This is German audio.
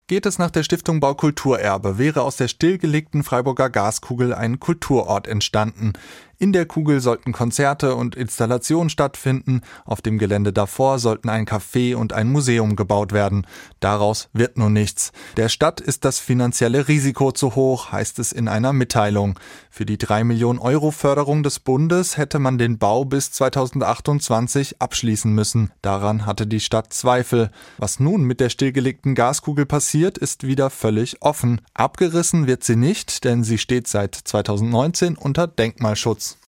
Geht es nach der Stiftung Baukulturerbe, wäre aus der stillgelegten Freiburger Gaskugel ein Kulturort entstanden. In der Kugel sollten Konzerte und Installationen stattfinden, auf dem Gelände davor sollten ein Café und ein Museum gebaut werden. Daraus wird nun nichts. Der Stadt ist das finanzielle Risiko zu hoch, heißt es in einer Mitteilung. Für die 3 Millionen Euro Förderung des Bundes hätte man den Bau bis 2028 abschließen müssen. Daran hatte die Stadt Zweifel. Was nun mit der stillgelegten Gaskugel passiert, ist wieder völlig offen. Abgerissen wird sie nicht, denn sie steht seit 2019 unter Denkmalschutz.